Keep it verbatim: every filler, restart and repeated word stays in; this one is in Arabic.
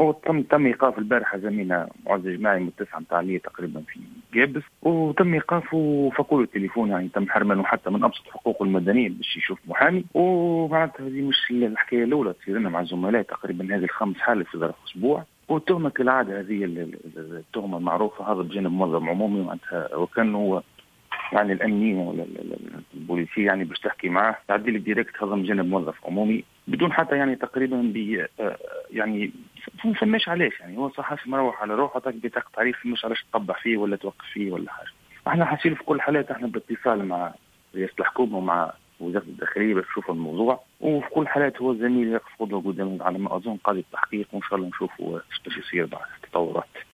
وتم تم ايقاف البارحه زميلنا معز جماعي متسع متاع تقريبا في جابس، وتم ايقافه فقول التليفون، يعني تم حرمانه حتى من ابسط حقوقه المدنيه باش يشوف محامي. ومعناتها هذه مش الحكايه الاولى تصير لنا مع الزملاء، تقريبا هذه الخمس حالات في ظرف اسبوع. والتهمه كالعاده هذه التهمه المعروفه، هذا بجانب منظم عمومي معناتها، وكان هو يعني الامنيه ولا البوليسيه يعني باش تحكي معاه تعدي لك ديريكت، هذا من جانب موظف عمومي بدون حتى يعني تقريبا بي يعني ما فماش علاش، يعني هو صحفي مروح على روحه بطاقه تعريف، مش علاش تقبح فيه ولا توقف فيه ولا حاجه. احنا حاسين في كل الحالات احنا باتصال مع رئاسه الحكومه ومع وزاره الداخليه باش نشوفوا الموضوع، وفي كل الحالات هو الزميل يقف قدوه قدام على ما اظن قاضي التحقيق، وان شاء الله نشوفوا ايش باش يصير بعد التطورات.